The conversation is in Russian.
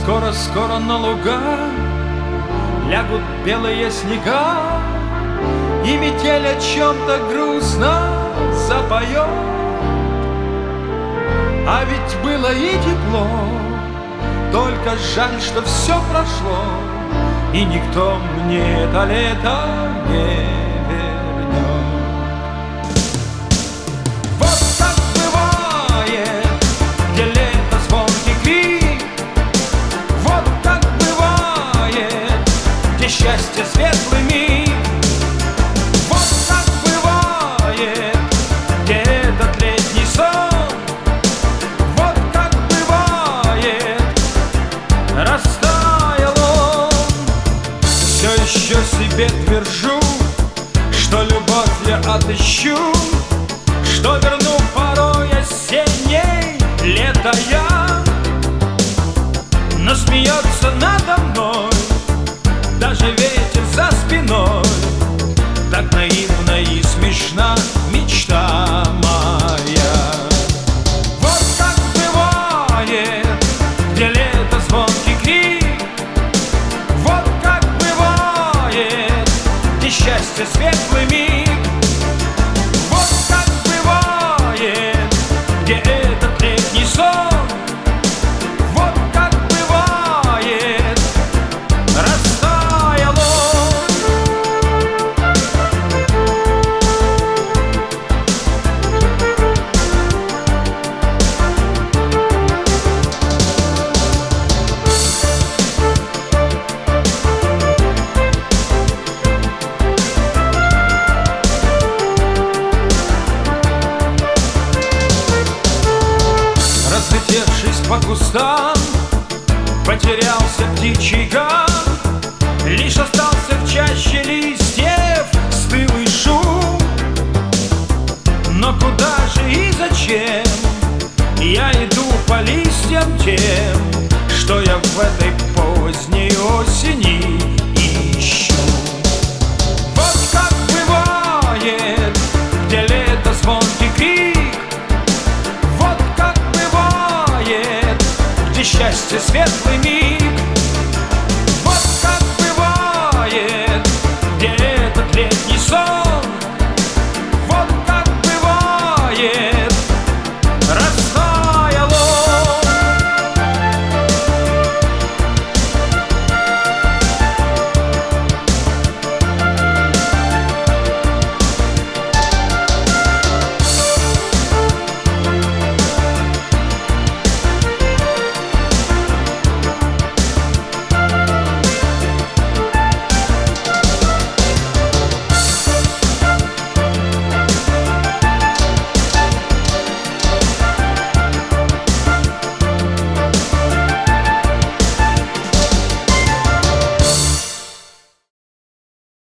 Скоро-скоро на луга лягут белые снега, и метель о чем-то грустно запоет. А ведь было и тепло, только жаль, что все прошло, и никто мне это лето не вернет. Вот так бывает, где лето звонкий крик, вот так бывает, где счастье светлый миг, вот так бывает, где этот летний сон, вот так бывает, растаял он. Все еще себе твержу, что любовь я отыщу, что верну порой осенней лето я. Но смеется надо мной даже ветер за спиной, так наивна и смешна мечта моя. Вот как бывает, где лето звонкий крик, вот как бывает, где счастье светлый миг, вот как бывает, где этот летний сон, вот как бывает, растаял он. Разлетевшись по кустам, потерялся птичий гам, лишь остался в чаще листьев стылый шум. Но куда же и зачем я иду по листьям тем, что я в этой поздней осени ищу? Вот как бывает, где лето звонкий крик, вот как бывает, где счастье светлый миг,